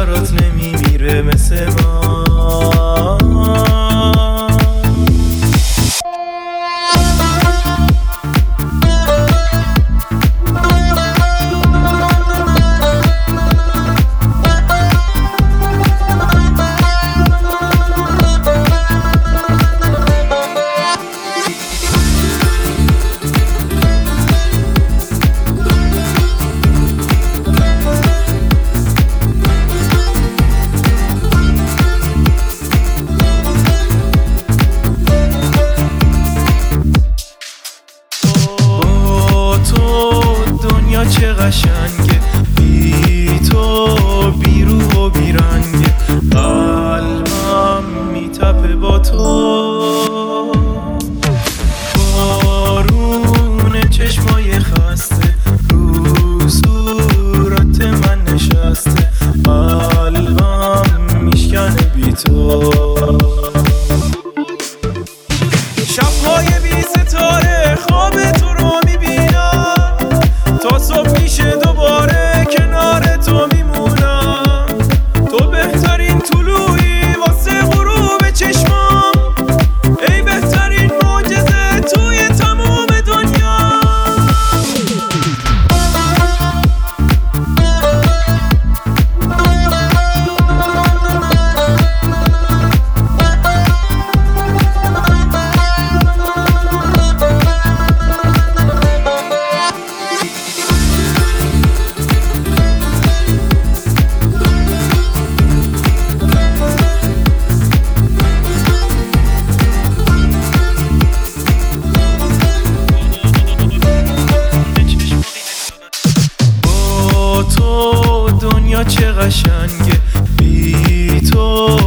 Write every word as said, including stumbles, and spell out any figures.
برات نمیمیره مثل ما. چه قشنگه بی تو، بی روح و بی رنگه، قلبم میتپه با تو. بارون چشمای خسته رو صورت من نشسته، قلبم میشکنه بی تو. شبهای بی ستاره خواب تو رو میبینم، تا صبح میشه دوباره کنار تو میمونم. تو بهترین طلوعی واسه غروب چشمام، ای بهترین معجزه توی تمام دنیا. تو دنیا چه قشنگه بی تو،